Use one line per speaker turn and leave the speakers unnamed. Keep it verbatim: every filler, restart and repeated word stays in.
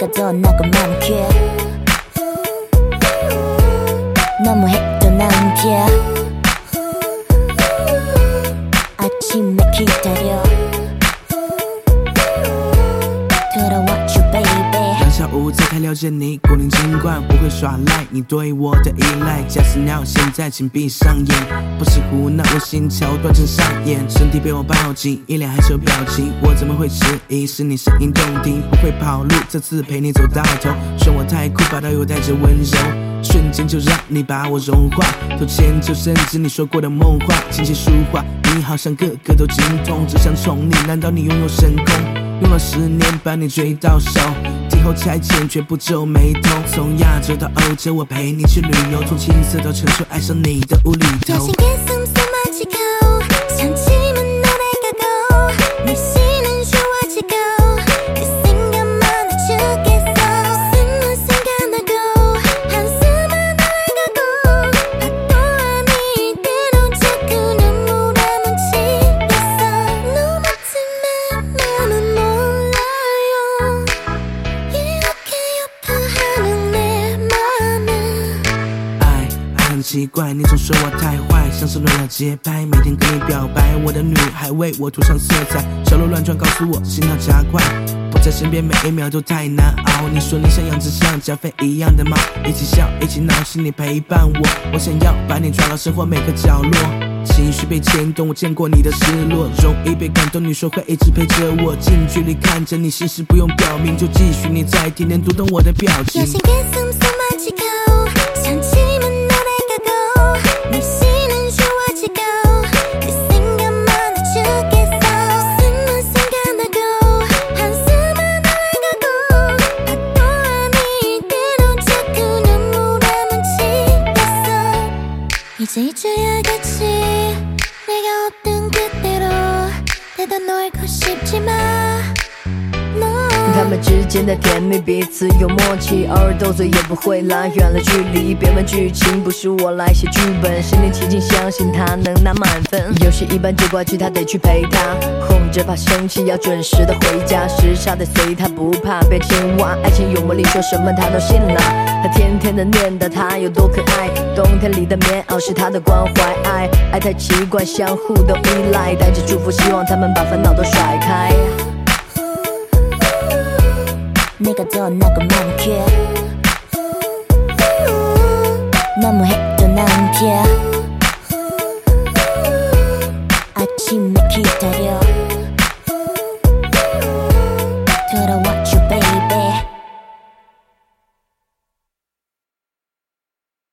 내가 더 나고 많게 너무 해도 난 피해 아침에 기다려 돌아와줘 baby
当下午才太了解你，古灵精怪不会耍赖，你对我的依赖。假死鸟，现在请闭上眼，不是胡闹，我心桥断成上演，身体被我抱紧，一脸害羞表情，我怎么会迟疑？是你声音动听，不会跑路，这次陪你走到头，说我太酷，霸道又带着温柔。瞬间就让你把我融化，头牵就甚至你说过的梦话，琴棋书画，你好像个个都精通，只想宠你，难道你拥有神功？用了十年把你追到手，今后拆迁绝不皱眉头。从亚洲到欧洲，我陪你去旅游，从青涩到成熟，爱上你的无厘头。很奇怪，你总说我太坏，像是乱了节拍，每天跟你表白，我的女孩为我涂上色彩，小鹿乱撞告诉我心跳加快，不在身边每一秒都太难熬。你说你想养只像加菲一样的猫，一起笑一起闹，是你陪伴我，我想要把你抓到生活每个角落，情绪被牵动，我见过你的失落，容易被感动，你说会一直陪着我，近距离看着你，心事不用表明，就继续你再天天读懂我的表情。
이제 잊어야겠지 내가 없던 그때로 되돌고 싶지만
他们之间的甜蜜彼此有默契，偶尔斗嘴也不会拉远了距离。别问剧情，不是我来写剧本，是你起劲相信他能拿满分。有时一般就怪去他得去陪他，哄着怕生气要准时的回家，时差得随他不怕变青蛙。爱情有魔力，说什么他都信了。他天天的念叨他有多可爱，冬天里的棉袄是他的关怀。爱爱太奇怪，相互都依赖，带着祝福希望他们把烦恼都甩开。
내가 더 나고 많게